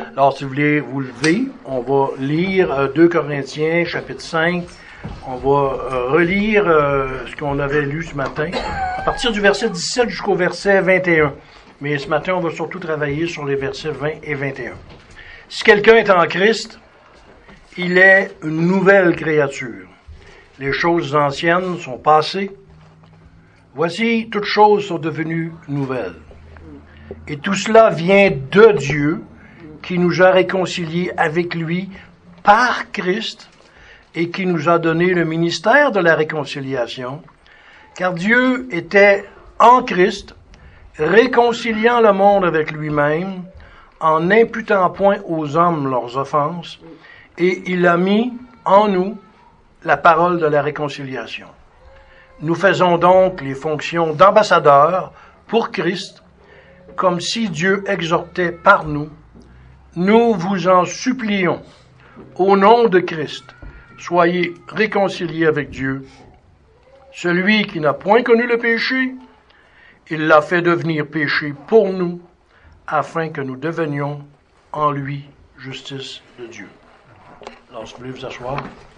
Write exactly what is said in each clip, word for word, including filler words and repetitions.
Alors, si vous voulez vous lever, on va lire euh, deux Corinthiens, chapitre cinq. On va euh, relire euh, ce qu'on avait lu ce matin, à partir du verset dix-sept jusqu'au verset vingt et un. Mais ce matin, on va surtout travailler sur les versets vingt et vingt et un. Si quelqu'un est en Christ, il est une nouvelle créature. Les choses anciennes sont passées. Voici, toutes choses sont devenues nouvelles. Et tout cela vient de Dieu, qui nous a réconciliés avec lui par Christ et qui nous a donné le ministère de la réconciliation, car Dieu était en Christ, réconciliant le monde avec lui-même, en n'imputant point aux hommes leurs offenses, et il a mis en nous la parole de la réconciliation. Nous faisons donc les fonctions d'ambassadeurs pour Christ, comme si Dieu exhortait par nous. Nous vous en supplions, au nom de Christ, soyez réconciliés avec Dieu. Celui qui n'a point connu le péché, il l'a fait devenir péché pour nous, afin que nous devenions en lui justice de Dieu. Alors, si vous voulez vous asseoir.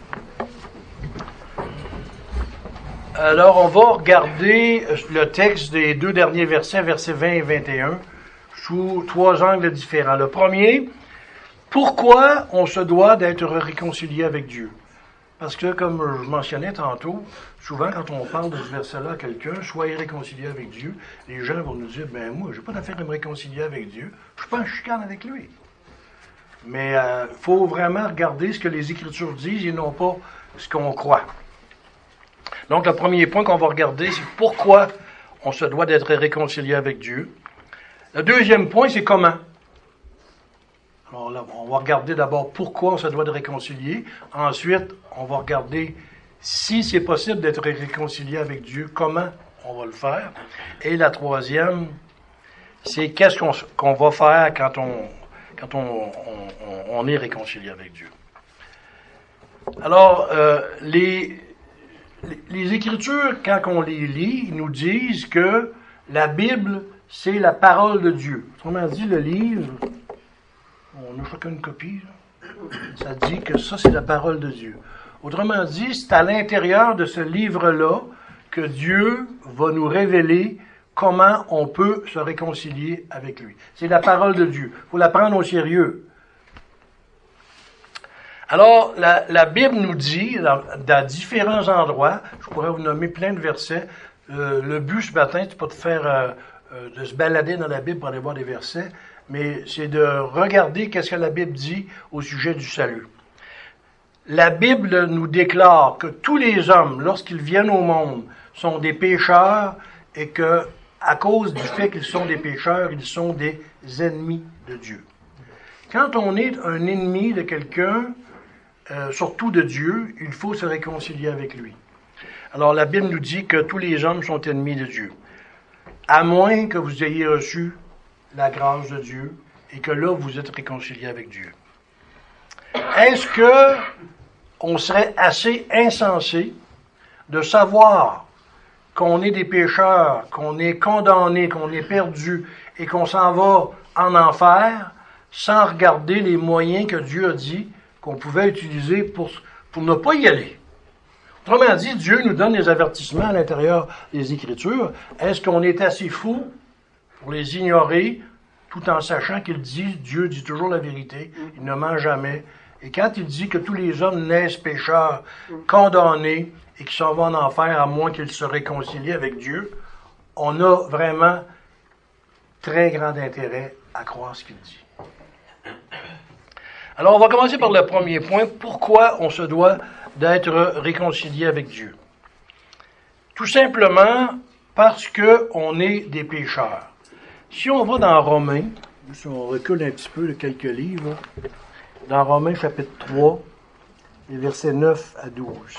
Alors, on va regarder le texte des deux derniers versets, versets vingt et vingt et un, sous trois angles différents. Le premier, pourquoi on se doit d'être réconcilié avec Dieu? Parce que, comme je mentionnais tantôt, souvent quand on parle de ce verset-là à quelqu'un, soyez réconcilié avec Dieu, les gens vont nous dire, ben moi, j'ai pas d'affaire à me réconcilier avec Dieu, je suis pas en chicane avec lui. Mais il euh, faut vraiment regarder ce que les Écritures disent et non pas ce qu'on croit. Donc, le premier point qu'on va regarder, c'est pourquoi on se doit d'être réconcilié avec Dieu. Le deuxième point, c'est comment. Alors là, on va regarder d'abord pourquoi on se doit de réconcilier. Ensuite, on va regarder si c'est possible d'être réconcilié avec Dieu, comment on va le faire. Et la troisième, c'est qu'est-ce qu'on, qu'on va faire quand on, quand on, on, on est réconcilié avec Dieu. Alors, euh, les, les Écritures, quand on les lit, nous disent que la Bible, c'est la parole de Dieu. Autrement dit, le livre, on a chacun une copie, là. Ça dit que ça, c'est la parole de Dieu. Autrement dit, c'est à l'intérieur de ce livre-là que Dieu va nous révéler comment on peut se réconcilier avec lui. C'est la parole de Dieu. Il faut la prendre au sérieux. Alors, la, la Bible nous dit, dans, dans différents endroits, je pourrais vous nommer plein de versets, euh, le but ce matin, c'est pas de faire, euh, euh, de se balader dans la Bible pour aller voir des versets, mais c'est de regarder qu'est-ce que la Bible dit au sujet du salut. La Bible nous déclare que tous les hommes, lorsqu'ils viennent au monde, sont des pécheurs et que, à cause du fait qu'ils sont des pécheurs, ils sont des ennemis de Dieu. Quand on est un ennemi de quelqu'un, euh, surtout de Dieu, il faut se réconcilier avec lui. Alors la Bible nous dit que tous les hommes sont ennemis de Dieu, à moins que vous ayez reçu la grâce de Dieu et que là vous êtes réconcilié avec Dieu. Est-ce que on serait assez insensé de savoir qu'on est des pécheurs, qu'on est condamné, qu'on est perdu et qu'on s'en va en enfer sans regarder les moyens que Dieu a dit qu'on pouvait utiliser pour, pour ne pas y aller? Autrement dit, Dieu nous donne des avertissements à l'intérieur des Écritures. Est-ce qu'on est assez fou pour les ignorer tout en sachant qu'il dit, Dieu dit toujours la vérité, il ne ment jamais. Et quand il dit que tous les hommes naissent pécheurs, condamnés, et qui s'en vont en enfer à moins qu'ils se réconcilient avec Dieu, on a vraiment très grand intérêt à croire ce qu'il dit. Alors, on va commencer par le premier point. Pourquoi on se doit d'être réconcilié avec Dieu? Tout simplement parce qu'on est des pécheurs. Si on va dans Romains, si on recule un petit peu de quelques livres, dans Romains chapitre trois, les versets neuf à douze.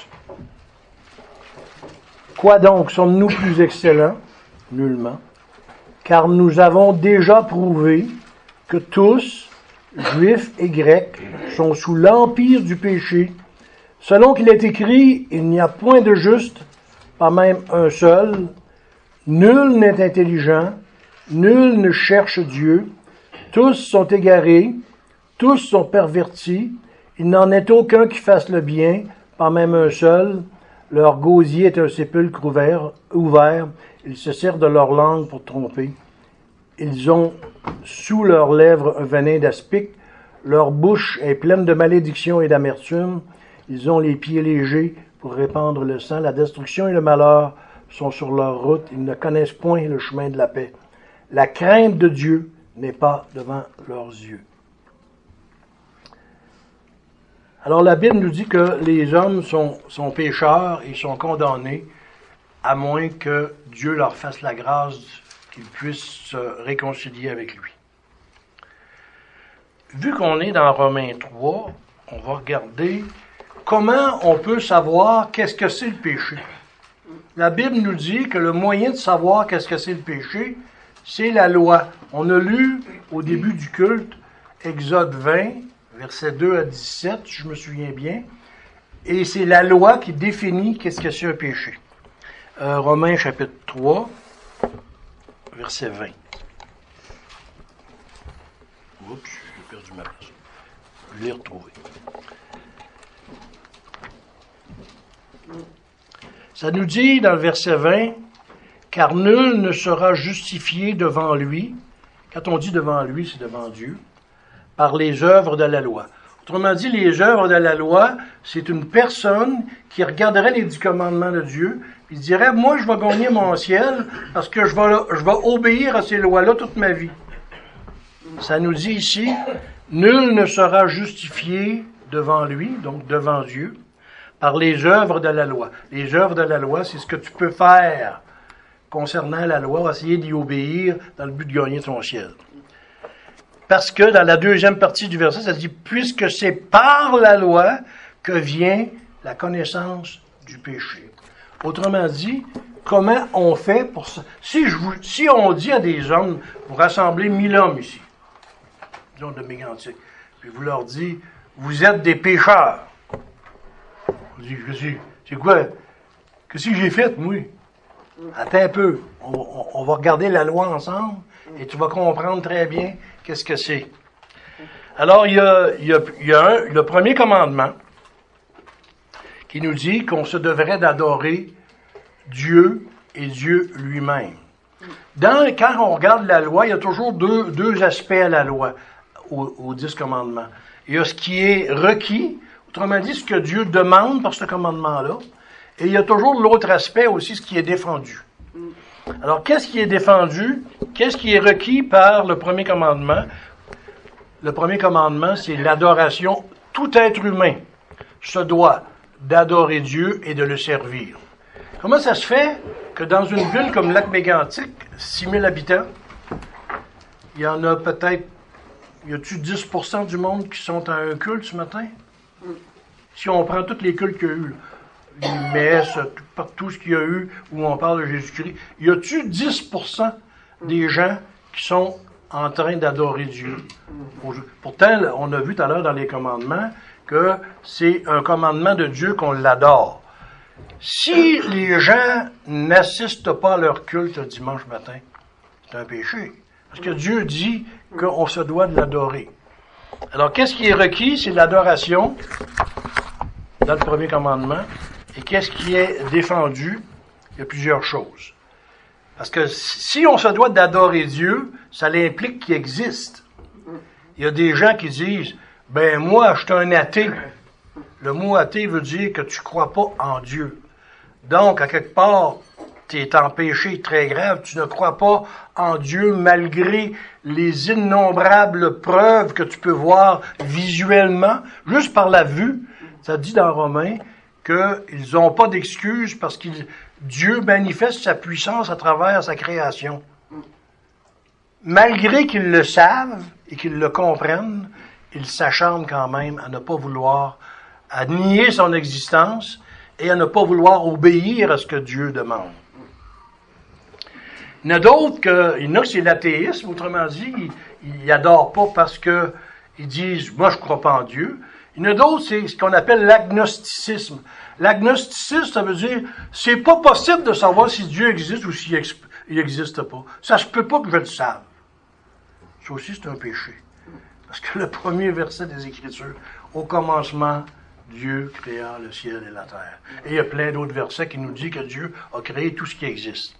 Quoi donc, sommes-nous plus excellents? Nullement. Car nous avons déjà prouvé que tous, juifs et grecs, sont sous l'empire du péché. Selon qu'il est écrit, il n'y a point de juste, pas même un seul. Nul n'est intelligent, nul ne cherche Dieu. Tous sont égarés, Tous sont pervertis. Il n'en est aucun qui fasse le bien, pas même un seul. Leur gosier est un sépulcre ouvert, ouvert. Ils se servent de leur langue pour tromper. Ils ont sous leurs lèvres un venin d'aspic. Leur bouche est pleine de malédiction et d'amertume. Ils ont les pieds légers pour répandre le sang. La destruction et le malheur sont sur leur route. Ils ne connaissent point le chemin de la paix. La crainte de Dieu n'est pas devant leurs yeux. Alors la Bible nous dit que les hommes sont, sont pécheurs et sont condamnés à moins que Dieu leur fasse la grâce qu'ils puissent se réconcilier avec lui. Vu qu'on est dans Romains trois, on va regarder comment on peut savoir qu'est-ce que c'est le péché. La Bible nous dit que le moyen de savoir qu'est-ce que c'est le péché, c'est la loi. On a lu au début du culte Exode vingt, versets deux à dix-sept, si je me souviens bien, et c'est la loi qui définit qu'est-ce que c'est un péché. Euh, Romains chapitre trois, verset vingt. Oups, j'ai perdu ma place. Je l'ai retrouvé. Ça nous dit dans le verset vingt, « Car nul ne sera justifié devant lui », quand on dit devant lui, c'est devant Dieu, « par les œuvres de la loi ». Autrement dit, les œuvres de la loi, c'est une personne qui regarderait les dix commandements de Dieu, puis dirait, « Moi, je vais gagner mon ciel parce que je vais, je vais obéir à ces lois-là toute ma vie. » Ça nous dit ici, « Nul ne sera justifié devant lui, donc devant Dieu, par les œuvres de la loi. » Les œuvres de la loi, c'est ce que tu peux faire concernant la loi, essayer d'y obéir dans le but de gagner ton ciel. Parce que dans la deuxième partie du verset, ça dit, puisque c'est par la loi que vient la connaissance du péché. Autrement dit, comment on fait pour ça? Si, je vous, si on dit à des hommes, vous rassemblez mille hommes ici, disons de Mégantic, puis vous leur dites, vous êtes des pécheurs. Vous dites, c'est quoi? Qu'est-ce que j'ai fait, moi? Attends un peu, on, on, on va regarder la loi ensemble, et tu vas comprendre très bien qu'est-ce que c'est. Alors, il y a, il y a, il y a un, le premier commandement qui nous dit qu'on se devrait d'adorer Dieu et Dieu lui-même. Dans, quand on regarde la loi, il y a toujours deux, deux aspects à la loi, aux, aux dix commandements. Il y a ce qui est requis, autrement dit, ce que Dieu demande par ce commandement-là, et il y a toujours l'autre aspect aussi, ce qui est défendu. Alors, qu'est-ce qui est défendu? Qu'est-ce qui est requis par le premier commandement? Le premier commandement, c'est l'adoration. Tout être humain se doit d'adorer Dieu et de le servir. Comment ça se fait que dans une ville comme Lac-Mégantic, six mille habitants, il y en a peut-être, y a-tu dix pour cent du monde qui sont à un culte ce matin? Si on prend tous les cultes qu'il y a eu, là, les messes, tout, tout ce qu'il y a eu où on parle de Jésus-Christ, y a-tu dix pour cent des gens qui sont en train d'adorer Dieu? Pourtant, on a vu tout à l'heure dans les commandements que c'est un commandement de Dieu qu'on l'adore. Si les gens n'assistent pas à leur culte le dimanche matin, c'est un péché. Parce que Dieu dit qu'on se doit de l'adorer. Alors, qu'est-ce qui est requis? C'est l'adoration dans le premier commandement. Et qu'est-ce qui est défendu? Il y a plusieurs choses. Parce que si on se doit d'adorer Dieu, ça implique qu'il existe. Il y a des gens qui disent, ben moi, je suis un athée. Le mot athée veut dire que tu ne crois pas en Dieu. Donc, à quelque part, tu es en péché très grave. Tu ne crois pas en Dieu malgré les innombrables preuves que tu peux voir visuellement, juste par la vue. Ça dit dans Romains qu'ils n'ont pas d'excuses parce que Dieu manifeste sa puissance à travers sa création. Malgré qu'ils le savent et qu'ils le comprennent, ils s'acharnent quand même à ne pas vouloir, à nier son existence et à ne pas vouloir obéir à ce que Dieu demande. Il y en a d'autres que, il y en a que c'est l'athéisme, autrement dit, ils n'adorent pas parce que ils disent, moi je ne crois pas en Dieu. Il y en a d'autres, c'est ce qu'on appelle l'agnosticisme. L'agnosticisme, ça veut dire, c'est pas possible de savoir si Dieu existe ou s'il n'existe pas. Ça se peut pas que je le sache. Ça aussi, c'est un péché. Parce que le premier verset des Écritures, au commencement, Dieu créa le ciel et la terre. Et il y a plein d'autres versets qui nous disent que Dieu a créé tout ce qui existe.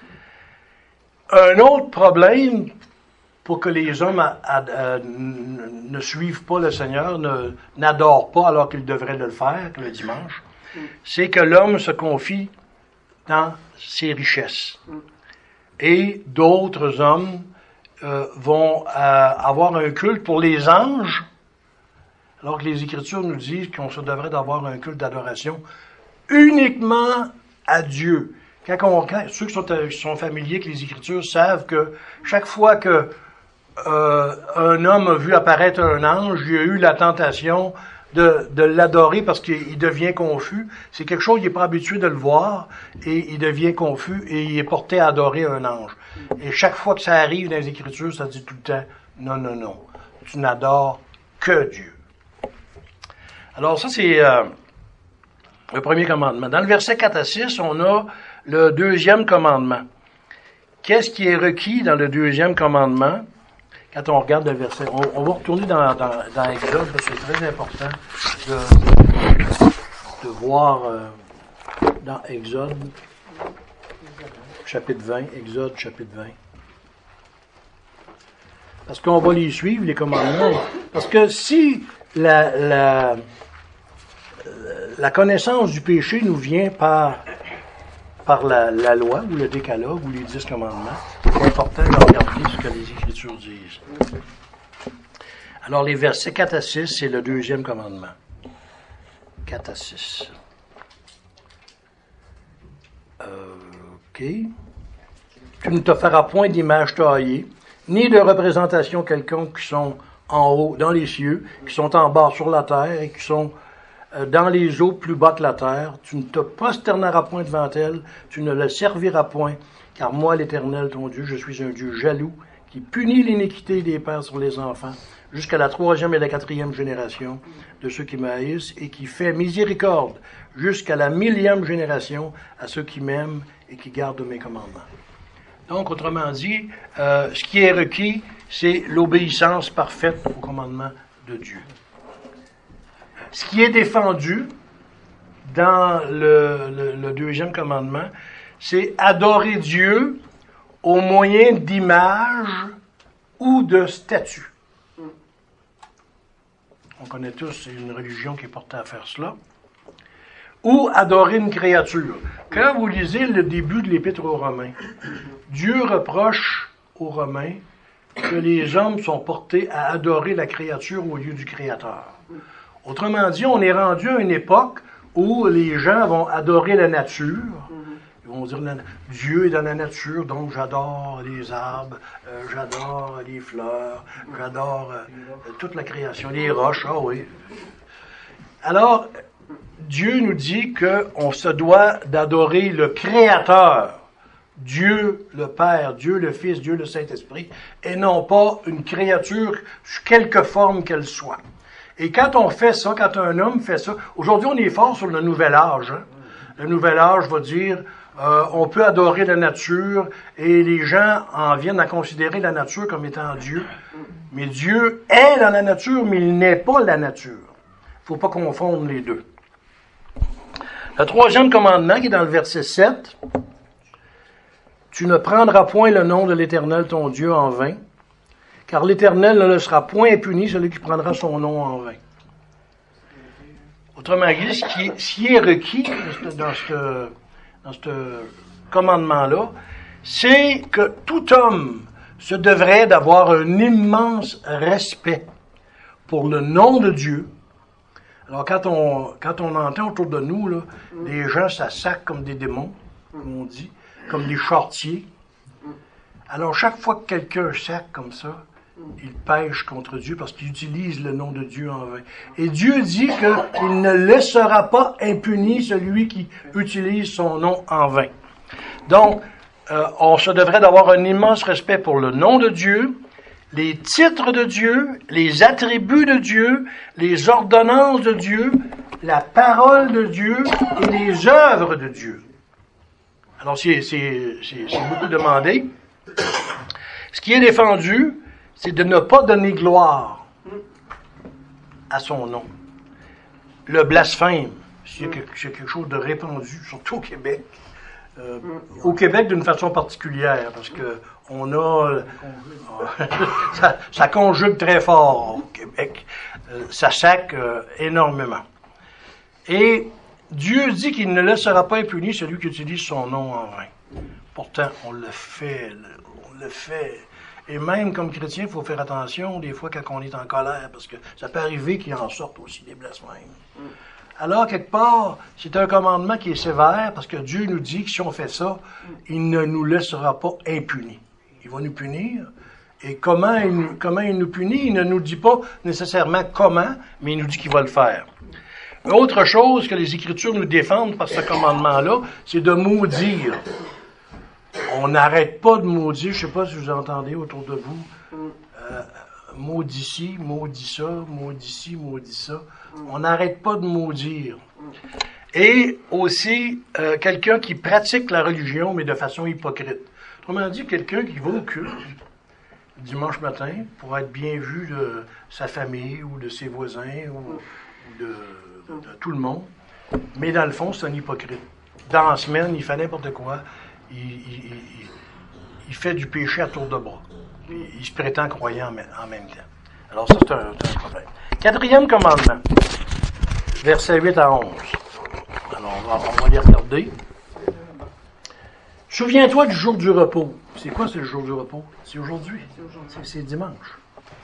Un autre problème pour que les hommes a, a, a, ne suivent pas le Seigneur, ne, n'adorent pas alors qu'ils devraient le faire le dimanche, c'est que l'homme se confie dans ses richesses. Et d'autres hommes euh, vont euh, avoir un culte pour les anges, alors que les Écritures nous disent qu'on se devrait d'avoir un culte d'adoration uniquement à Dieu. Quand on, quand, ceux qui sont, qui sont familiers avec les Écritures savent que chaque fois que euh, un homme a vu apparaître un ange, il a eu la tentation de, de l'adorer parce qu'il devient confus. C'est quelque chose, il n'est pas habitué de le voir et il devient confus et il est porté à adorer un ange. Et chaque fois que ça arrive dans les Écritures, ça dit tout le temps, non, non, non, tu n'adores que Dieu. Alors ça, c'est euh, le premier commandement. Dans le verset quatre à six, on a le deuxième commandement. Qu'est-ce qui est requis dans le deuxième commandement? Quand on regarde le verset, on, on va retourner dans, dans, dans Exode, c'est très important de, de voir euh, dans Exode, chapitre vingt, Exode, chapitre vingt. Parce qu'on va les suivre, les commandements. Parce que si la, la, la connaissance du péché nous vient par, par la, la loi, ou le décalogue, ou les dix commandements, c'est important de regarder ce que les Écritures disent. Alors, les versets quatre à six, c'est le deuxième commandement. quatre à six. Euh, OK. Tu ne te feras point d'image taillée, ni de représentation quelconque qui sont en haut, dans les cieux, qui sont en bas sur la terre, et qui sont euh, dans les eaux plus bas que la terre. Tu ne te prosterneras point devant elles, tu ne le serviras point, car moi, l'Éternel, ton Dieu, je suis un Dieu jaloux, qui punit l'iniquité des pères sur les enfants, jusqu'à la troisième et la quatrième génération de ceux qui m'haïssent, et qui fait miséricorde jusqu'à la millième génération à ceux qui m'aiment et qui gardent mes commandements. Donc, autrement dit, euh, ce qui est requis, c'est l'obéissance parfaite au commandement de Dieu. Ce qui est défendu dans le, le, le deuxième commandement, c'est adorer Dieu au moyen d'images ou de statues. On connaît tous, c'est une religion qui est portée à faire cela. Ou adorer une créature. Quand vous lisez le début de l'Épître aux Romains, Dieu reproche aux Romains que les hommes sont portés à adorer la créature au lieu du Créateur. Autrement dit, on est rendu à une époque où les gens vont adorer la nature. Ils vont dire, Dieu est dans la nature, donc j'adore les arbres, euh, j'adore les fleurs, j'adore euh, toute la création, les roches, ah oui. Alors, Dieu nous dit qu'on se doit d'adorer le Créateur, Dieu le Père, Dieu le Fils, Dieu le Saint-Esprit, et non pas une créature sous quelque forme qu'elle soit. Et quand on fait ça, quand un homme fait ça, aujourd'hui on est fort sur le nouvel âge. Hein? Le nouvel âge va dire, euh, on peut adorer la nature, et les gens en viennent à considérer la nature comme étant Dieu. Mais Dieu est dans la nature, mais il n'est pas la nature. Il ne faut pas confondre les deux. Le troisième commandement, qui est dans le verset sept, « Tu ne prendras point le nom de l'Éternel ton Dieu en vain, car l'Éternel ne le sera point impuni, celui qui prendra son nom en vain. » Autrement dit, ce qui est, ce qui est requis dans ce, dans ce commandement-là, c'est que tout homme se devrait d'avoir un immense respect pour le nom de Dieu. Alors, quand on, quand on entend autour de nous, là, des gens s'assacent comme des démons, comme on dit, comme des charretiers. Alors, chaque fois que quelqu'un sac comme ça, il pêche contre Dieu parce qu'il utilise le nom de Dieu en vain. Et Dieu dit qu'il ne laissera pas impuni celui qui utilise son nom en vain. Donc, euh, on se devrait d'avoir un immense respect pour le nom de Dieu, les titres de Dieu, les attributs de Dieu, les ordonnances de Dieu, la parole de Dieu et les œuvres de Dieu. Alors, c'est, c'est, c'est, c'est beaucoup demandé. Ce qui est défendu, c'est de ne pas donner gloire à son nom. Le blasphème, c'est quelque, c'est quelque chose de répandu, surtout au Québec. Euh, au Québec d'une façon particulière, parce que on a... ça, ça conjugue très fort au Québec. Euh, ça sac euh, énormément. Et Dieu dit qu'il ne laissera pas impuni celui qui utilise son nom en vain. Pourtant, on le fait, on le fait. Et même comme chrétien, il faut faire attention des fois quand on est en colère, parce que ça peut arriver qu'il en sorte aussi des blasphèmes. Alors, quelque part, c'est un commandement qui est sévère, parce que Dieu nous dit que si on fait ça, il ne nous laissera pas impunis. Il va nous punir. Et comment il, nous, comment il nous punit, il ne nous dit pas nécessairement comment, mais il nous dit qu'il va le faire. Autre chose que les Écritures nous défendent par ce commandement-là, c'est de maudire. On n'arrête pas de maudire, je ne sais pas si vous entendez autour de vous, euh, maudit ci, maudit ça, maudit ci, maudit ça. On n'arrête pas de maudire. Et aussi, euh, quelqu'un qui pratique la religion, mais de façon hypocrite. Autrement dit, quelqu'un qui va au culte dimanche matin pour être bien vu de sa famille ou de ses voisins ou, ou de, de, de tout le monde. Mais dans le fond, c'est un hypocrite. Dans la semaine, il fait n'importe quoi. Il, il, il, il fait du péché à tour de bras. Il, il se prétend croyant en, en même temps. Alors ça, c'est un, c'est un problème. Quatrième commandement, versets huit à onze. Alors, on va, on va les regarder. Souviens-toi du jour du repos. C'est quoi, c'est le jour du repos? C'est aujourd'hui. C'est, c'est dimanche.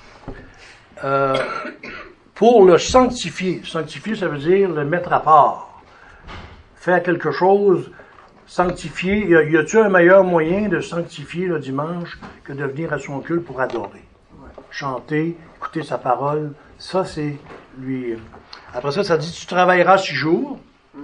Euh, pour le sanctifier. Sanctifier, ça veut dire le mettre à part. Faire quelque chose, sanctifier. Y, a, y a-t-il un meilleur moyen de sanctifier le dimanche que de venir à son culte pour adorer? Chanter, écouter sa parole. Ça, c'est lui. Après ça, ça dit, tu travailleras six jours.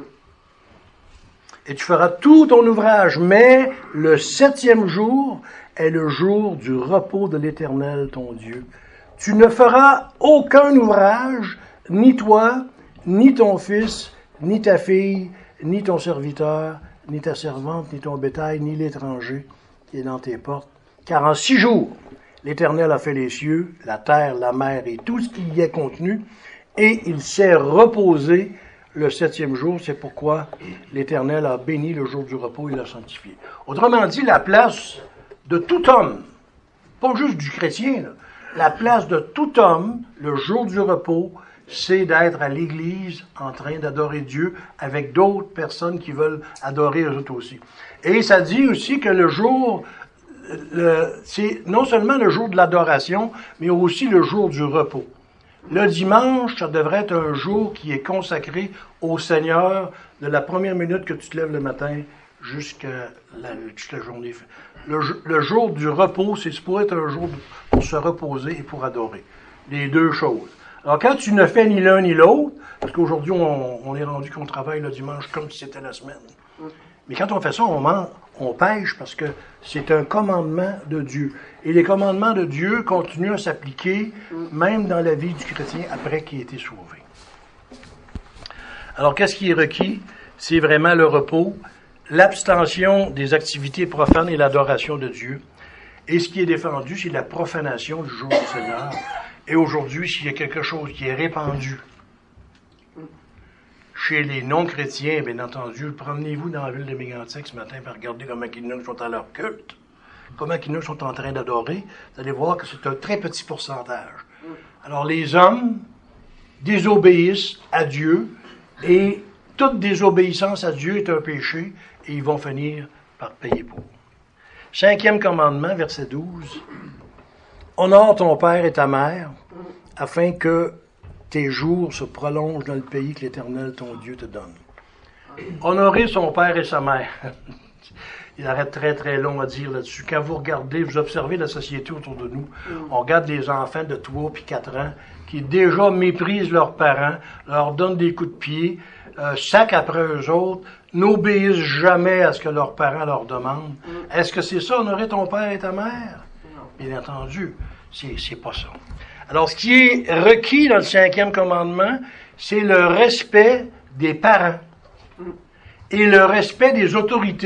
Et tu feras tout ton ouvrage, mais le septième jour est le jour du repos de l'Éternel, ton Dieu. Tu ne feras aucun ouvrage, ni toi, ni ton fils, ni ta fille, ni ton serviteur, ni ta servante, ni ton bétail, ni l'étranger qui est dans tes portes. Car en six jours, l'Éternel a fait les cieux, la terre, la mer et tout ce qui y est contenu, et il s'est reposé le septième jour. C'est pourquoi l'Éternel a béni le jour du repos et l'a sanctifié. Autrement dit, la place de tout homme, pas juste du chrétien, là, la place de tout homme, le jour du repos, c'est d'être à l'église en train d'adorer Dieu avec d'autres personnes qui veulent adorer eux autres aussi. Et ça dit aussi que le jour, le, c'est non seulement le jour de l'adoration, mais aussi le jour du repos. Le dimanche, ça devrait être un jour qui est consacré au Seigneur de la première minute que tu te lèves le matin jusqu'à la, toute la journée. Le, le jour du repos, c'est pour être un jour pour se reposer et pour adorer. Les deux choses. Alors quand tu ne fais ni l'un ni l'autre, parce qu'aujourd'hui on, on est rendu qu'on travaille le dimanche comme si c'était la semaine. Mais quand on fait ça, on ment, on pêche parce que c'est un commandement de Dieu. Et les commandements de Dieu continuent à s'appliquer même dans la vie du chrétien après qu'il ait été sauvé. Alors, qu'est-ce qui est requis? C'est vraiment le repos, l'abstention des activités profanes et l'adoration de Dieu. Et ce qui est défendu, c'est la profanation du jour du Seigneur. Et aujourd'hui, s'il y a quelque chose qui est répandu chez les non-chrétiens, bien entendu, promenez-vous dans la ville de Mégantic ce matin pour regarder comment ils sont à leur culte, comment ils sont en train d'adorer. Vous allez voir que c'est un très petit pourcentage. Alors, les hommes désobéissent à Dieu et toute désobéissance à Dieu est un péché et ils vont finir par payer pour. Cinquième commandement, verset douze. Honore ton père et ta mère afin que tes jours se prolongent dans le pays que l'Éternel, ton Dieu, te donne. Honorer son père et sa mère. Il arrête très, très long à dire là-dessus. Quand vous regardez, vous observez la société autour de nous, on regarde les enfants de trois puis quatre ans qui déjà méprisent leurs parents, leur donnent des coups de pied, euh, sac après eux autres, n'obéissent jamais à ce que leurs parents leur demandent. Est-ce que c'est ça, honorer ton père et ta mère? Bien entendu, c'est, c'est pas ça. Alors, ce qui est requis dans le cinquième commandement, c'est le respect des parents et le respect des autorités.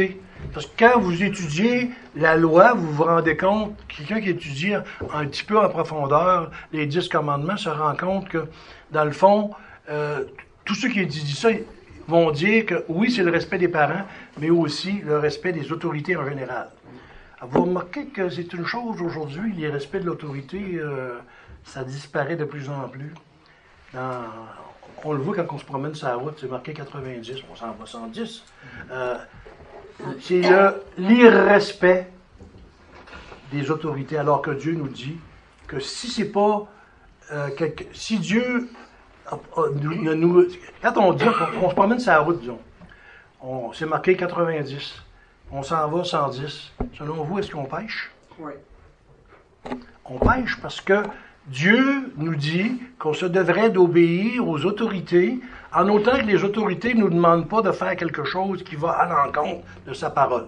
Parce que quand vous étudiez la loi, vous vous rendez compte, quelqu'un qui étudie un petit peu en profondeur les dix commandements se rend compte que, dans le fond, euh, tous ceux qui étudient ça vont dire que oui, c'est le respect des parents, mais aussi le respect des autorités en général. Alors, vous remarquez que c'est une chose aujourd'hui, les respects de l'autorité, euh, ça disparaît de plus en plus. Dans, on le voit quand on se promène sur la route, c'est marqué quatre-vingt-dix, on s'en va cent dix. Euh, c'est le, l'irrespect des autorités, alors que Dieu nous dit que si c'est pas... Euh, quelque, si Dieu... Euh, nous, nous, quand on dit qu'on on se promène sur la route, disons, on, c'est marqué quatre-vingt-dix, on s'en va cent dix. Selon vous, est-ce qu'on pêche? Oui. On pêche parce que Dieu nous dit qu'on se devrait d'obéir aux autorités, en autant que les autorités ne nous demandent pas de faire quelque chose qui va à l'encontre de sa parole.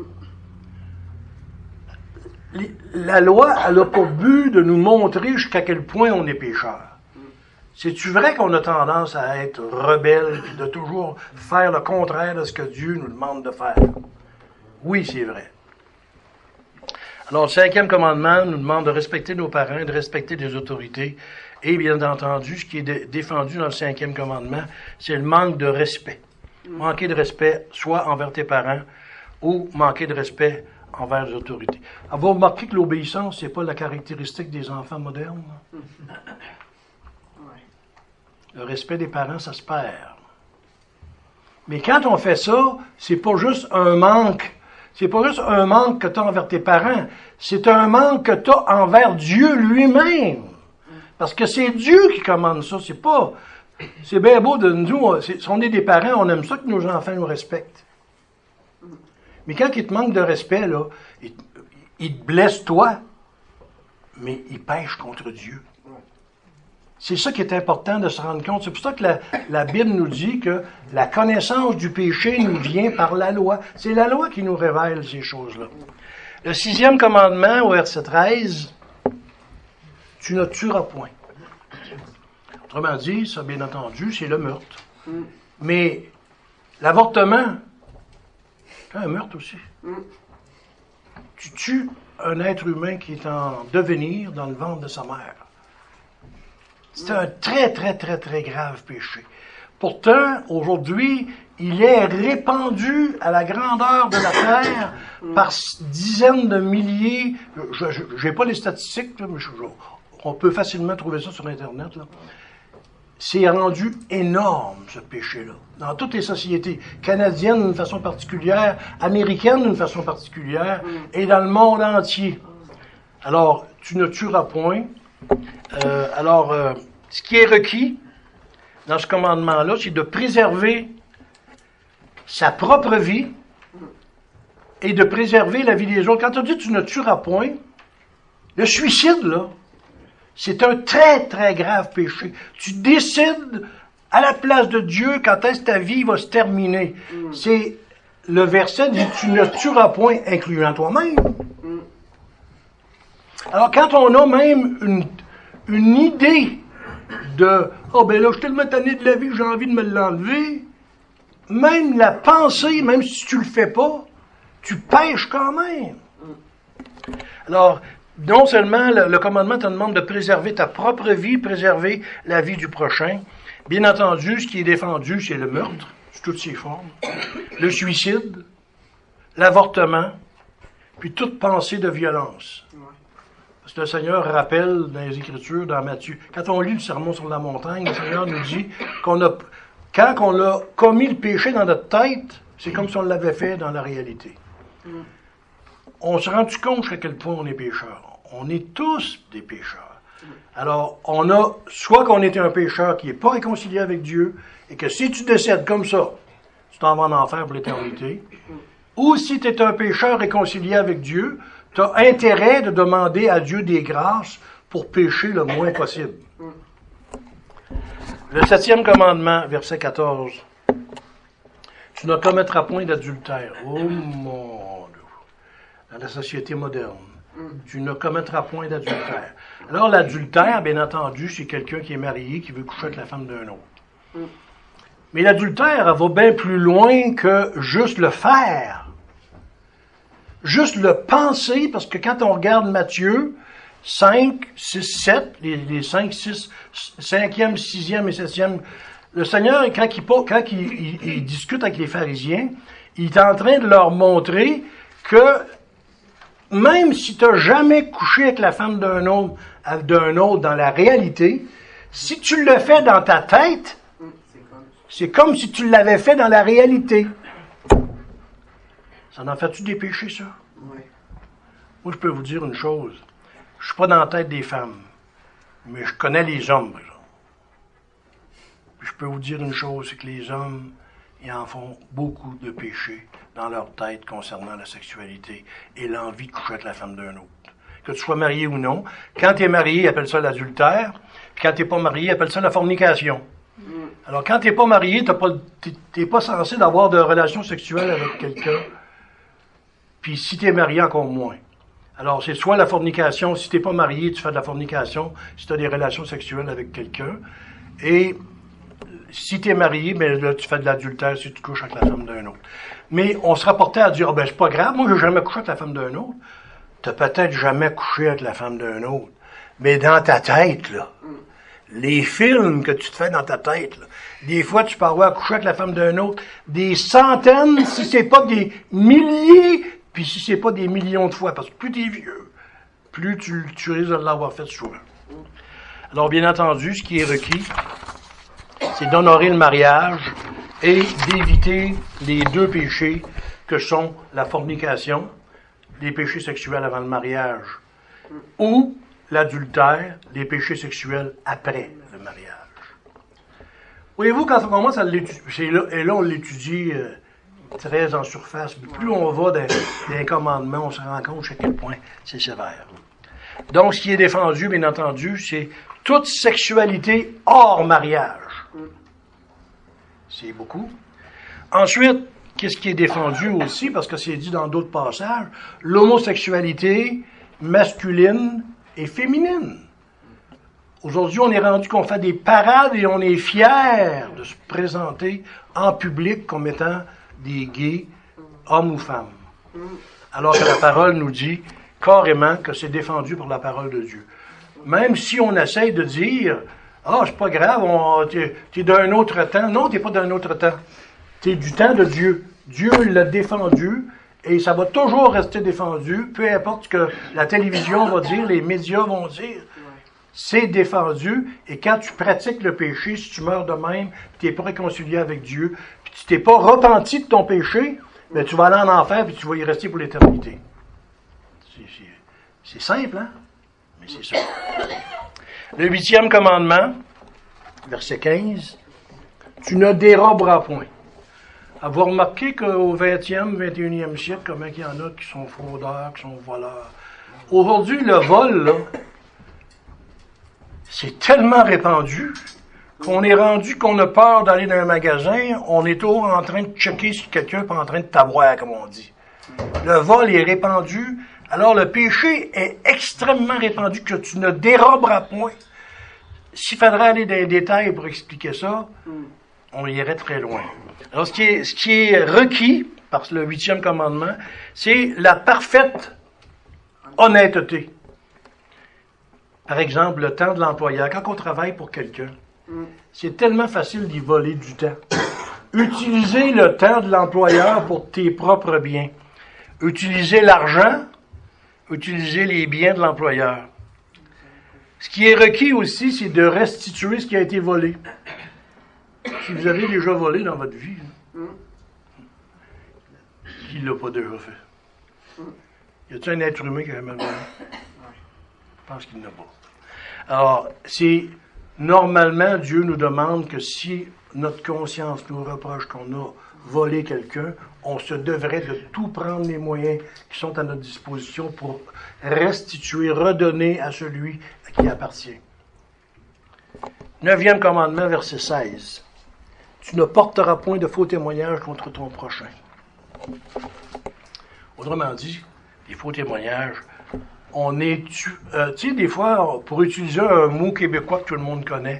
La loi, elle a pour but de nous montrer jusqu'à quel point on est pécheur. C'est-tu vrai qu'on a tendance à être rebelle et de toujours faire le contraire de ce que Dieu nous demande de faire? Oui, c'est vrai. Alors, le cinquième commandement nous demande de respecter nos parents, de respecter les autorités. Et bien entendu, ce qui est de, défendu dans le cinquième commandement, c'est le manque de respect. Manquer de respect, soit envers tes parents, ou manquer de respect envers les autorités. Alors, vous remarquez que l'obéissance, c'est pas la caractéristique des enfants modernes. Le respect des parents, ça se perd. Mais quand on fait ça, c'est pas juste un manque. C'est pas juste un manque que tu as envers tes parents. C'est un manque que tu as envers Dieu lui-même. Parce que c'est Dieu qui commande ça. C'est pas... C'est bien beau de nous... Si on est des parents, on aime ça que nos enfants nous respectent. Mais quand il te manque de respect, là, il, il te blesse toi, mais il pêche contre Dieu. C'est ça qui est important de se rendre compte. C'est pour ça que la, la Bible nous dit que la connaissance du péché nous vient par la loi. C'est la loi qui nous révèle ces choses-là. Le sixième commandement, au verset treize, « Tu ne tueras point ». Autrement dit, ça, bien entendu, c'est le meurtre. Mais l'avortement, c'est un meurtre aussi. Tu tues un être humain qui est en devenir dans le ventre de sa mère. C'est un très, très, très, très grave péché. Pourtant, aujourd'hui, il est répandu à la grandeur de la terre par dizaines de milliers. Je n'ai pas les statistiques, là, mais je, je, on peut facilement trouver ça sur Internet. Là. C'est rendu énorme, ce péché-là, dans toutes les sociétés, canadiennes d'une façon particulière, américaines d'une façon particulière, et dans le monde entier. Alors, tu ne tueras point. Euh, alors, euh, ce qui est requis dans ce commandement-là, c'est de préserver sa propre vie et de préserver la vie des autres. Quand on dit « tu ne tueras point », le suicide, là, c'est un très, très grave péché. Tu décides à la place de Dieu quand est-ce que ta vie va se terminer. Mm. C'est le verset dit « tu ne tueras point », incluant toi-même. Mm. Alors, quand on a même une, une idée de « oh ben là, je suis tellement tanné de la vie, j'ai envie de me l'enlever », même la pensée, même si tu le fais pas, tu pêches quand même. Alors, non seulement le, le commandement te demande de préserver ta propre vie, préserver la vie du prochain. Bien entendu, ce qui est défendu, c'est le meurtre, sous toutes ses formes, le suicide, l'avortement, puis toute pensée de violence. Parce que le Seigneur rappelle dans les Écritures, dans Matthieu, quand on lit le Sermon sur la montagne, le Seigneur nous dit qu'on a, quand on a commis le péché dans notre tête, c'est comme si on l'avait fait dans la réalité. On se rend compte à quel point on est pécheur. On est tous des pécheurs. Alors, on a soit qu'on est un pécheur qui n'est pas réconcilié avec Dieu, et que si tu décèdes comme ça, tu t'en vas en enfer pour l'éternité, ou si tu es un pécheur réconcilié avec Dieu, tu as intérêt de demander à Dieu des grâces pour pécher le moins possible. Le septième commandement, verset quatorze. Tu ne commettras point d'adultère. Oh mon Dieu. Dans la société moderne. Tu ne commettras point d'adultère. Alors, l'adultère, bien entendu, c'est quelqu'un qui est marié, qui veut coucher avec la femme d'un autre. Mais l'adultère, elle va bien plus loin que juste le faire. juste le penser, parce que quand on regarde Matthieu cinq, six, sept, les, les cinq, six, cinquième, sixième et septième, le Seigneur, quand il, quand il, il, il discute avec les pharisiens, il est en train de leur montrer que même si tu n'as jamais couché avec la femme d'un autre, d'un autre dans la réalité, si tu le fais dans ta tête, c'est comme si tu l'avais fait dans la réalité. Ça en fait-tu des péchés, ça? Oui. Moi, je peux vous dire une chose. Je suis pas dans la tête des femmes, mais je connais les hommes, par exemple. Puis je peux vous dire une chose, c'est que les hommes, ils en font beaucoup de péchés dans leur tête concernant la sexualité et l'envie de coucher avec la femme d'un autre. Que tu sois marié ou non, quand tu es marié, ils appellent ça l'adultère, puis quand tu n'es pas marié, ils appellent ça la fornication. Mm. Alors, quand tu n'es pas marié, tu n'es pas censé d'avoir de relations sexuelles avec quelqu'un, puis si tu es marié, encore moins. Alors, c'est soit la fornication, si tu n'es pas marié, tu fais de la fornication, si tu as des relations sexuelles avec quelqu'un, et si tu es marié, ben là, tu fais de l'adultère si tu couches avec la femme d'un autre. Mais on se rapportait à dire, ah ben c'est pas grave, moi j'ai jamais couché avec la femme d'un autre. Tu n'as peut-être jamais couché avec la femme d'un autre. Mais dans ta tête, là, les films que tu te fais dans ta tête, là, des fois tu peux avoir couché avec la femme d'un autre des centaines, si c'est pas des milliers, puis si c'est pas des millions de fois, parce que plus t'es vieux, plus tu, tu risques de l'avoir fait souvent. Alors bien entendu, ce qui est requis, c'est d'honorer le mariage et d'éviter les deux péchés que sont la fornication, les péchés sexuels avant le mariage, ou l'adultère, les péchés sexuels après le mariage. Voyez-vous, quand on commence à l'étudier, et là on l'étudie euh, très en surface, mais plus on va dans, dans les commandements, on se rend compte à quel point c'est sévère. Donc, ce qui est défendu, bien entendu, c'est toute sexualité hors mariage. C'est beaucoup. Ensuite, qu'est-ce qui est défendu aussi, parce que c'est dit dans d'autres passages, l'homosexualité masculine et féminine. Aujourd'hui, on est rendu qu'on fait des parades et on est fiers de se présenter en public comme étant des gays, hommes ou femmes. Alors que la parole nous dit carrément que c'est défendu par la parole de Dieu. Même si on essaye de dire « Ah, c'est pas grave, on, t'es, t'es d'un autre temps. » Non, t'es pas d'un autre temps. T'es du temps de Dieu. Dieu l'a défendu et ça va toujours rester défendu, peu importe ce que la télévision va dire, les médias vont dire. C'est défendu, et quand tu pratiques le péché, si tu meurs de même, tu n'es pas réconcilié avec Dieu, puis tu t'es pas repenti de ton péché, ben tu vas aller en enfer, puis tu vas y rester pour l'éternité. C'est, c'est, c'est simple, hein? Mais c'est ça. Le huitième commandement, verset quinze, « Tu ne déroberas point. » Avez-vous remarqué qu'au vingtième, vingt et unième siècle, comment il y en a qui sont fraudeurs, qui sont voleurs? Aujourd'hui, le vol, là, c'est tellement répandu qu'on est rendu qu'on a peur d'aller dans un magasin, on est toujours en train de checker si quelqu'un est en train de t'avoir, comme on dit. Le vol est répandu, alors le péché est extrêmement répandu que tu ne déroberas point. S'il faudrait aller dans les détails pour expliquer ça, on irait très loin. Alors ce qui est, ce qui est requis par le huitième commandement, c'est la parfaite honnêteté. Par exemple, le temps de l'employeur. Quand on travaille pour quelqu'un, mm. c'est tellement facile d'y voler du temps. Utiliser le temps de l'employeur pour tes propres biens. Utiliser l'argent, utiliser les biens de l'employeur. Ce qui est requis aussi, c'est de restituer ce qui a été volé. Si vous avez déjà volé dans votre vie, mm. qui ne l'a pas déjà fait? Mm. Y a-t-il un être humain qui a jamais volé? Je pense qu'il n'a pas. Alors, c'est normalement, Dieu nous demande que si notre conscience nous reproche qu'on a volé quelqu'un, on se devrait de tout prendre les moyens qui sont à notre disposition pour restituer, redonner à celui à qui appartient. Neuvième commandement, verset seize. Tu ne porteras point de faux témoignages contre ton prochain. Autrement dit, les faux témoignages, on est, euh, tu sais, des fois, pour utiliser un mot québécois que tout le monde connaît,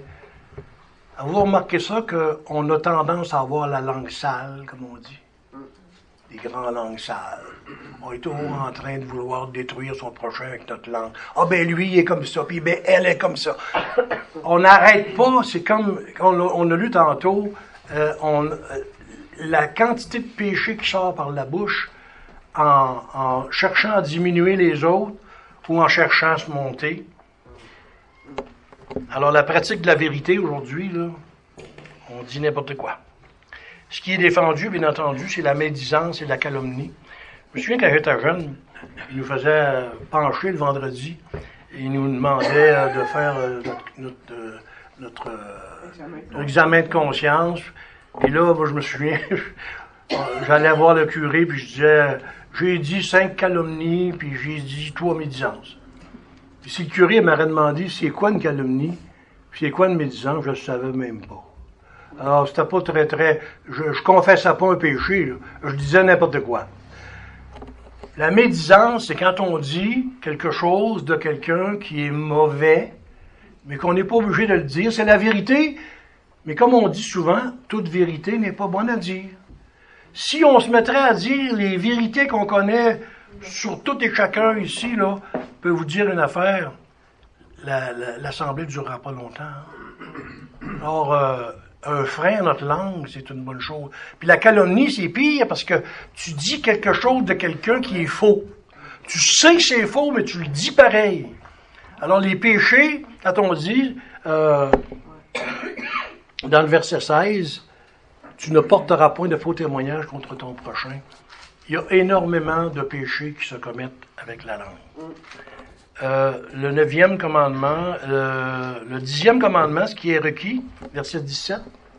avez-vous remarqué ça, qu'on a tendance à avoir la langue sale, comme on dit? des grandes langues sales. On est toujours en train de vouloir détruire son prochain avec notre langue. Ah ben lui, il est comme ça, puis ben elle est comme ça. On n'arrête pas, c'est comme, on a, on a lu tantôt, euh, on, euh, la quantité de péché qui sort par la bouche en, en cherchant à diminuer les autres ou en cherchant à se monter. Alors la pratique de la vérité aujourd'hui, là, on dit n'importe quoi. Ce qui est défendu, bien entendu, c'est la médisance et la calomnie. Je me souviens quand j'étais jeune, il nous faisait pencher le vendredi et il nous demandait de faire notre, notre, notre euh, examen de conscience. Et là, moi, je me souviens, j'allais voir le curé puis je disais, j'ai dit cinq calomnies puis j'ai dit trois médisances. Puis si le curé m'aurait demandé c'est quoi une calomnie, puis c'est quoi une médisance, je ne savais même pas. Alors, c'était pas très, très... Je, je confessais pas un péché, là. Je disais n'importe quoi. La médisance, c'est quand on dit quelque chose de quelqu'un qui est mauvais, mais qu'on n'est pas obligé de le dire. C'est la vérité, mais comme on dit souvent, toute vérité n'est pas bonne à dire. Si on se mettrait à dire les vérités qu'on connaît sur tout et chacun ici, là, je peux vous dire une affaire, la, la, l'Assemblée ne durera pas longtemps. Alors, euh, un frein à notre langue, c'est une bonne chose. Puis la calomnie, c'est pire parce que tu dis quelque chose de quelqu'un qui est faux. Tu sais que c'est faux, mais tu le dis pareil. Alors les péchés, quand on dit, euh, dans le verset seize, tu ne porteras point de faux témoignages contre ton prochain. Il y a énormément de péchés qui se commettent avec la langue. Euh, le neuvième commandement, euh, le dixième commandement, ce qui est requis, verset dix-sept,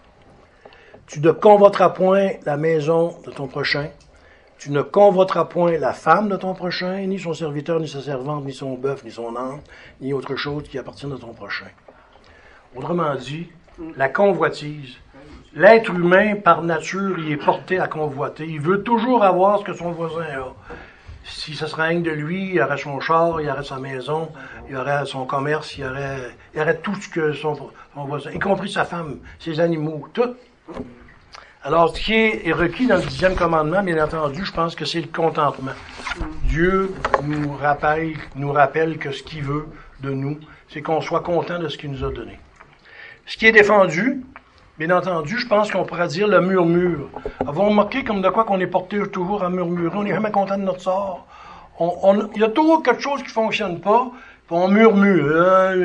tu ne convoiteras point la maison de ton prochain, tu ne convoiteras point la femme de ton prochain, ni son serviteur, ni sa servante, ni son bœuf, ni son âne, ni autre chose qui appartient à ton prochain. Autrement dit, la convoitise. L'être humain, par nature, il est porté à convoiter. Il veut toujours avoir ce que son voisin a. Si ça se règne de lui, il y aurait son char, il y aurait sa maison, il y aurait son commerce, il y aurait, il y aurait tout ce que son, son voisin, y compris sa femme, ses animaux, tout. Alors, ce qui est requis dans le dixième commandement, bien entendu, je pense que c'est le contentement. Dieu nous rappelle, nous rappelle que ce qu'il veut de nous, c'est qu'on soit content de ce qu'il nous a donné. Ce qui est défendu, bien entendu, je pense qu'on pourra dire le murmure. Avons remarqué comme de quoi qu'on est porté toujours à murmurer, on n'est jamais content de notre sort. On, on, il y a toujours quelque chose qui ne fonctionne pas, puis on murmure.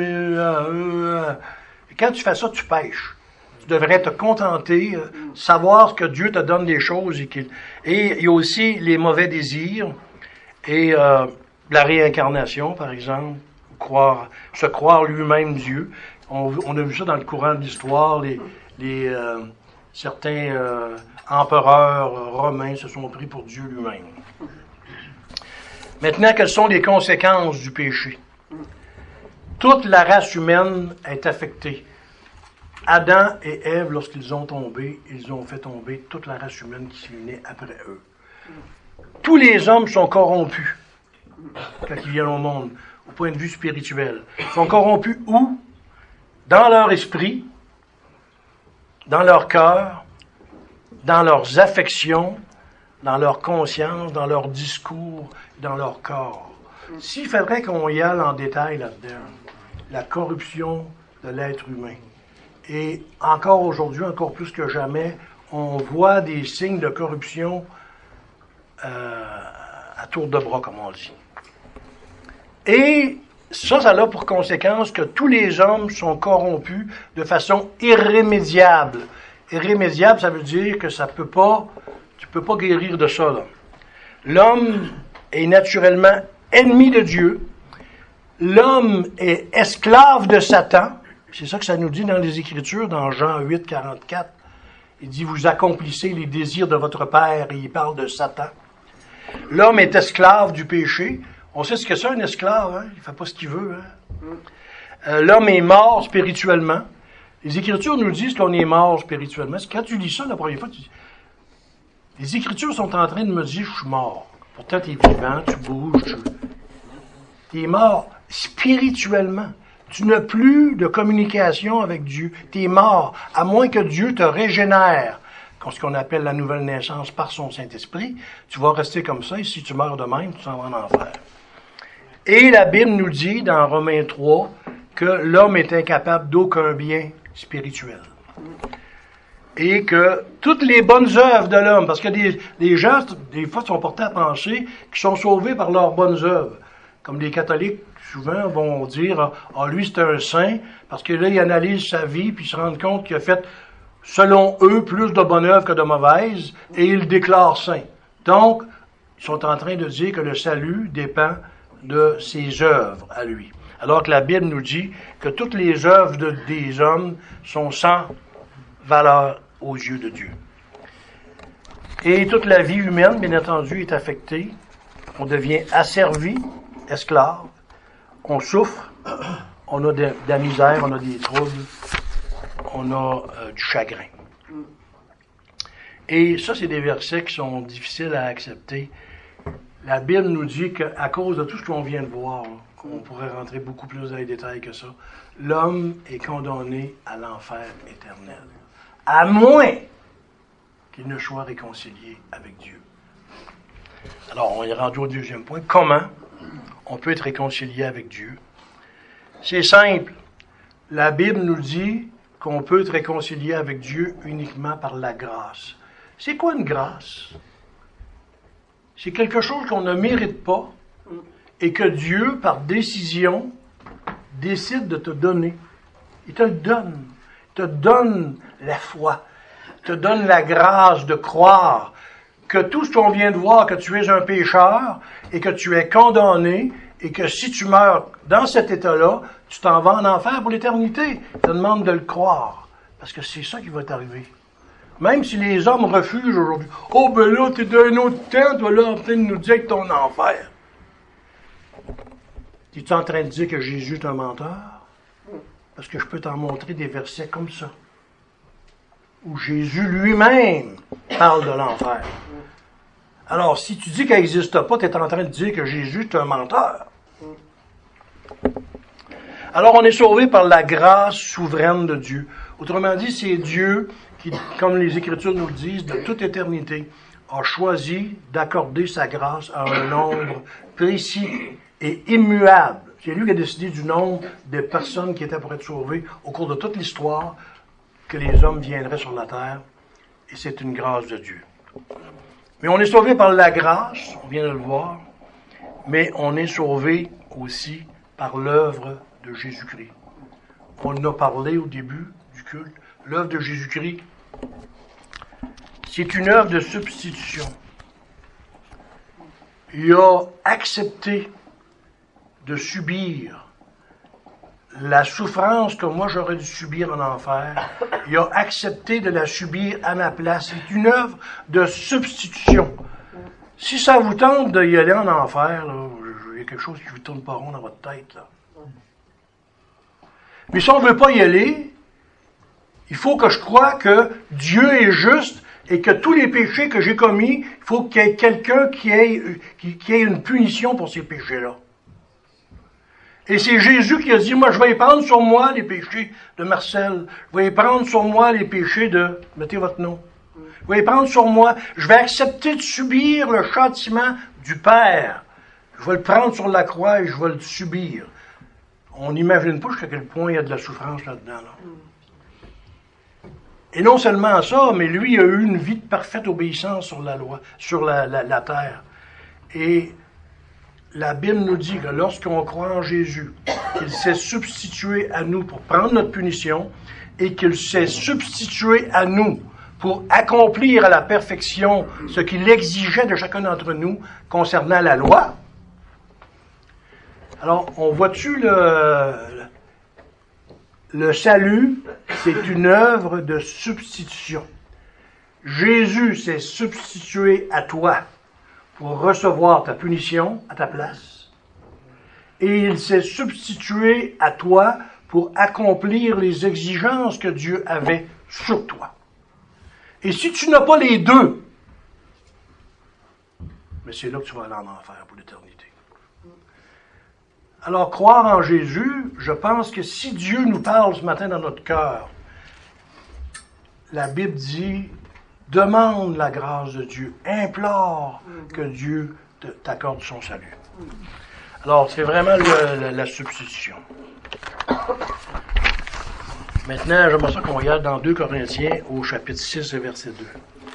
Et quand tu fais ça, tu pêches. Tu devrais te contenter, savoir que Dieu te donne des choses. Et, qu'il, et il y a aussi les mauvais désirs et euh, la réincarnation, par exemple, croire, se croire lui-même Dieu. On, on a vu ça dans le courant de l'histoire, les... Les, euh, certains euh, empereurs romains se sont pris pour Dieu lui-même. Maintenant, quelles sont les conséquences du péché? Toute la race humaine est affectée. Adam et Ève, lorsqu'ils ont tombé, ils ont fait tomber toute la race humaine qui s'est née après eux. Tous les hommes sont corrompus quand ils viennent au monde, au point de vue spirituel. Ils sont corrompus où? Dans leur esprit, dans leur cœur, dans leurs affections, dans leur conscience, dans leur discours, dans leur corps. S'il faudrait qu'on y aille en détail là-dedans, la corruption de l'être humain. Et encore aujourd'hui, encore plus que jamais, on voit des signes de corruption euh, à tour de bras, comme on dit. Et ça, ça a pour conséquence que tous les hommes sont corrompus de façon irrémédiable. Irrémédiable, ça veut dire que ça peut pas, tu peux pas guérir de ça, là. L'homme est naturellement ennemi de Dieu. L'homme est esclave de Satan. C'est ça que ça nous dit dans les Écritures, dans Jean huit, quarante-quatre. Il dit, vous accomplissez les désirs de votre père, et il parle de Satan. L'homme est esclave du péché. On sait ce que c'est un esclave, hein? Il fait pas ce qu'il veut. Hein? Euh, l'homme est mort spirituellement. Les Écritures nous disent qu'on est mort spirituellement. Quand tu lis ça la première fois, tu dis, les Écritures sont en train de me dire, je suis mort. Pourtant, tu es vivant, tu bouges, tu es mort spirituellement. Tu n'as plus de communication avec Dieu. Tu es mort, à moins que Dieu te régénère. ce qu'on appelle la nouvelle naissance par son Saint-Esprit, tu vas rester comme ça, et si tu meurs de même, tu s'en vas en enfer. Et la Bible nous dit, dans Romains trois, que l'homme est incapable d'aucun bien spirituel. Et que toutes les bonnes œuvres de l'homme, parce que des, des gens, des fois, sont portés à penser qu'ils sont sauvés par leurs bonnes œuvres. Comme les catholiques, souvent, vont dire, ah, lui, c'est un saint, parce que là, ils analysent sa vie, puis ils se rendent compte qu'il a fait, selon eux, plus de bonnes œuvres que de mauvaises, et ils le déclarent saint. Donc, ils sont en train de dire que le salut dépend de ses œuvres à lui. Alors que la Bible nous dit que toutes les œuvres de, des hommes sont sans valeur aux yeux de Dieu. Et toute la vie humaine, bien entendu, est affectée. On devient asservi, esclave. On souffre. On a de, de la misère, on a des troubles. On a euh, du chagrin. Et ça, c'est des versets qui sont difficiles à accepter. La Bible nous dit qu'à cause de tout ce qu'on vient de voir, là, on pourrait rentrer beaucoup plus dans les détails que ça, l'homme est condamné à l'enfer éternel. À moins qu'il ne soit réconcilié avec Dieu. Alors, on est rendu au deuxième point. Comment on peut être réconcilié avec Dieu? C'est simple. La Bible nous dit qu'on peut être réconcilié avec Dieu uniquement par la grâce. C'est quoi une grâce? C'est quelque chose qu'on ne mérite pas et que Dieu, par décision, décide de te donner. Il te le donne. Il te donne la foi. Il te donne la grâce de croire que tout ce qu'on vient de voir, que tu es un pécheur et que tu es condamné et que si tu meurs dans cet état-là, tu t'en vas en enfer pour l'éternité. Il te demande de le croire parce que c'est ça qui va t'arriver. Même si les hommes refusent aujourd'hui. « Oh, ben là, t'es d'un autre temps, toi là, en train de nous dire que ton enfer. » Es-tu en train de dire que Jésus est un menteur? Parce que je peux t'en montrer des versets comme ça. Où Jésus lui-même parle de l'enfer. Alors, si tu dis qu'elle n'existe pas, tu es en train de dire que Jésus est un menteur. Alors, on est sauvé par la grâce souveraine de Dieu. Autrement dit, c'est Dieu qui, comme les Écritures nous le disent, de toute éternité, a choisi d'accorder sa grâce à un nombre précis et immuable. C'est lui qui a décidé du nombre de personnes qui étaient pour être sauvées au cours de toute l'histoire, que les hommes viendraient sur la terre, et c'est une grâce de Dieu. Mais on est sauvé par la grâce, on vient de le voir, mais on est sauvé aussi par l'œuvre de Jésus-Christ. On en a parlé au début du culte. L'œuvre de Jésus-Christ, c'est une œuvre de substitution. Il a accepté de subir la souffrance que moi j'aurais dû subir en enfer. Il a accepté de la subir à ma place. C'est une œuvre de substitution. Si ça vous tente d'y aller en enfer, là, il y a quelque chose qui ne vous tourne pas rond dans votre tête. Là. Mais si on ne veut pas y aller, il faut que je croie que Dieu est juste et que tous les péchés que j'ai commis, il faut qu'il y ait quelqu'un qui ait, qui, qui ait une punition pour ces péchés-là. Et c'est Jésus qui a dit, moi je vais y prendre sur moi les péchés de Marcel, je vais y prendre sur moi les péchés de, mettez votre nom, je vais y prendre sur moi, je vais accepter de subir le châtiment du Père, je vais le prendre sur la croix et je vais le subir. On n'imagine pas jusqu'à quel point il y a de la souffrance là-dedans. Là. Et non seulement ça, mais lui a eu une vie de parfaite obéissance sur la loi, sur la, la, la terre. Et la Bible nous dit que lorsqu'on croit en Jésus, qu'il s'est substitué à nous pour prendre notre punition et qu'il s'est substitué à nous pour accomplir à la perfection ce qu'il exigeait de chacun d'entre nous concernant la loi. Alors, on voit-tu le, le salut, c'est une œuvre de substitution. Jésus s'est substitué à toi pour recevoir ta punition à ta place. Et il s'est substitué à toi pour accomplir les exigences que Dieu avait sur toi. Et si tu n'as pas les deux, mais c'est là que tu vas aller en enfer pour l'éternité. Alors, croire en Jésus, je pense que si Dieu nous parle ce matin dans notre cœur, la Bible dit demande la grâce de Dieu, implore que Dieu te- t'accorde son salut. Alors, c'est vraiment le- la, la substitution. Maintenant, j'aimerais ça qu'on regarde dans deux Corinthiens au chapitre six et verset deux.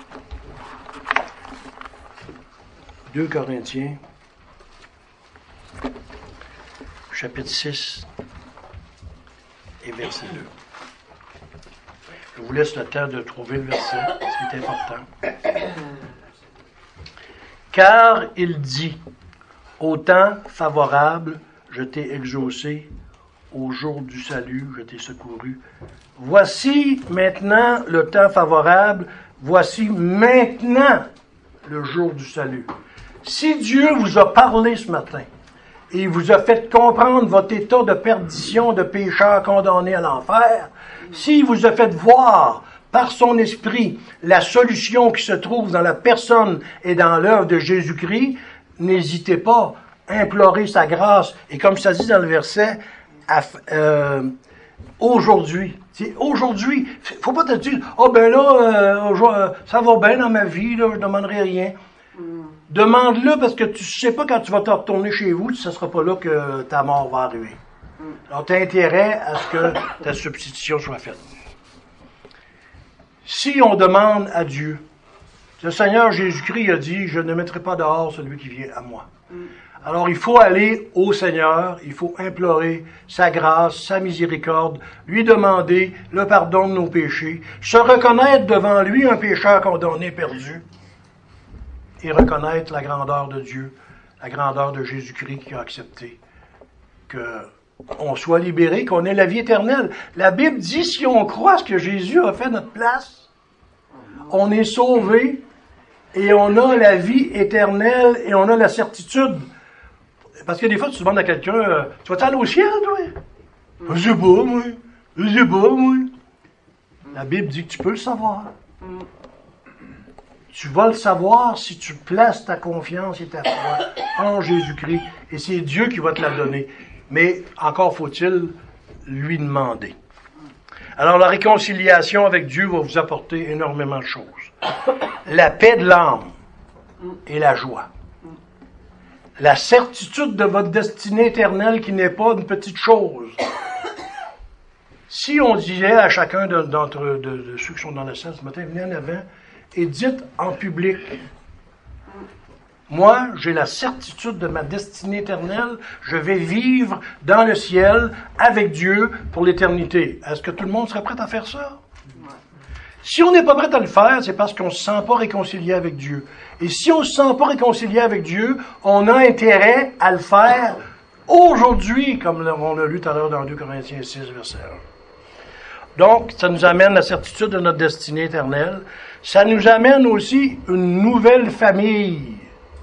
deux Corinthiens, chapitre six et verset deux. Je vous laisse le temps de trouver le verset, c'est important. Car il dit, au temps favorable, je t'ai exaucé, au jour du salut, je t'ai secouru. Voici maintenant le temps favorable, voici maintenant le jour du salut. Si Dieu vous a parlé ce matin, et il vous a fait comprendre votre état de perdition, de pécheur condamné à l'enfer, s'il vous a fait voir par son esprit la solution qui se trouve dans la personne et dans l'œuvre de Jésus-Christ, n'hésitez pas à implorer sa grâce. Et comme ça dit dans le verset, à, euh, aujourd'hui, c'est aujourd'hui, faut pas te dire, oh ben là, euh, ça va bien dans ma vie, là, je ne demanderai rien. Demande-le parce que tu ne sais pas quand tu vas te retourner chez vous, ce ne sera pas là que ta mort va arriver. Alors, tu as intérêt à ce que ta substitution soit faite. Si on demande à Dieu, le Seigneur Jésus-Christ a dit, je ne mettrai pas dehors celui qui vient à moi. Alors, il faut aller au Seigneur, il faut implorer sa grâce, sa miséricorde, lui demander le pardon de nos péchés, se reconnaître devant lui un pécheur condamné, perdu, et reconnaître la grandeur de Dieu, la grandeur de Jésus-Christ qui a accepté qu'on soit libéré, qu'on ait la vie éternelle. La Bible dit, si on croit ce que Jésus a fait à notre place, on est sauvé et on a la vie éternelle et on a la certitude. Parce que des fois, tu demandes à quelqu'un, euh, tu vas-tu aller au ciel, toi? Je sais pas, moi. Je sais pas, moi. La Bible dit que tu peux le savoir. Tu vas le savoir si tu places ta confiance et ta foi en Jésus-Christ. Et c'est Dieu qui va te la donner. Mais encore faut-il lui demander. Alors la réconciliation avec Dieu va vous apporter énormément de choses. La paix de l'âme et la joie. La certitude de votre destinée éternelle qui n'est pas une petite chose. Si on disait à chacun d'entre de, de, de ceux qui sont dans la salle ce matin, venez en avant et dites en public, moi, j'ai la certitude de ma destinée éternelle, je vais vivre dans le ciel avec Dieu pour l'éternité. Est-ce que tout le monde serait prêt à faire ça? Si on n'est pas prêt à le faire, c'est parce qu'on ne se sent pas réconcilié avec Dieu. Et si on ne se sent pas réconcilié avec Dieu, on a intérêt à le faire aujourd'hui, comme on l'a lu tout à l'heure dans deux Corinthiens six, verset un. Donc, ça nous amène la certitude de notre destinée éternelle. Ça nous amène aussi une nouvelle famille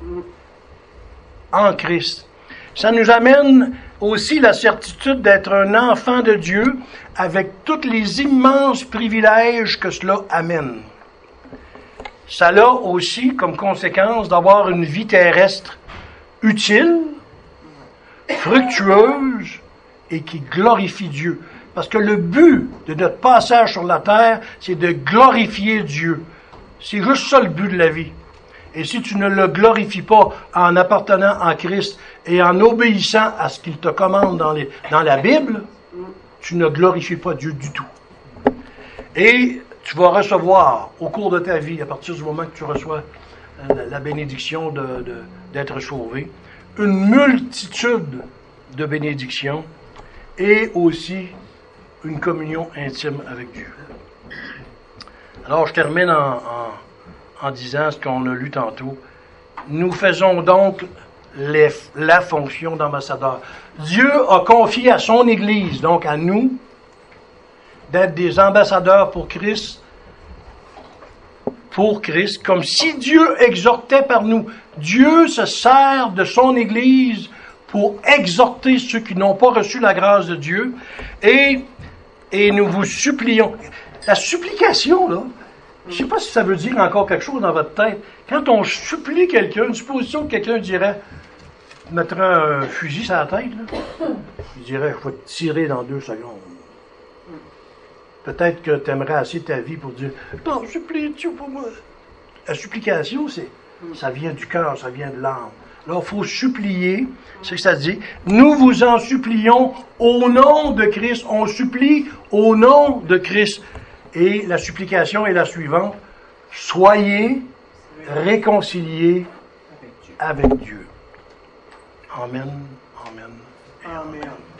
en Christ. Ça nous amène aussi la certitude d'être un enfant de Dieu avec tous les immenses privilèges que cela amène. Ça a aussi comme conséquence d'avoir une vie terrestre utile, fructueuse et qui glorifie Dieu. Parce que le but de notre passage sur la terre, c'est de glorifier Dieu. C'est juste ça le but de la vie. Et si tu ne le glorifies pas en appartenant à Christ et en obéissant à ce qu'il te commande dans, les, dans la Bible, tu ne glorifies pas Dieu du tout. Et tu vas recevoir au cours de ta vie, à partir du moment que tu reçois la, la bénédiction de, de, d'être sauvé, une multitude de bénédictions et aussi une communion intime avec Dieu. Alors, je termine en, en, en disant ce qu'on a lu tantôt. Nous faisons donc les, la fonction d'ambassadeur. Dieu a confié à son Église, donc à nous, d'être des ambassadeurs pour Christ, pour Christ, comme si Dieu exhortait par nous. Dieu se sert de son Église pour exhorter ceux qui n'ont pas reçu la grâce de Dieu, et, et nous vous supplions. La supplication, là, je ne sais pas si ça veut dire encore quelque chose dans votre tête. Quand on supplie quelqu'un, une supposition que quelqu'un dirait, mettrait un fusil sur la tête, là, il dirait, je vais te tirer dans deux secondes. Peut-être que tu aimerais assez ta vie pour dire « Non, supplie Dieu pour moi. » La supplication, c'est, ça vient du cœur, ça vient de l'âme. Là, il faut supplier, c'est ce que ça dit. Nous vous en supplions au nom de Christ. On supplie au nom de Christ. Et la supplication est la suivante. Soyez réconciliés avec Dieu. Amen. Amen. Amen.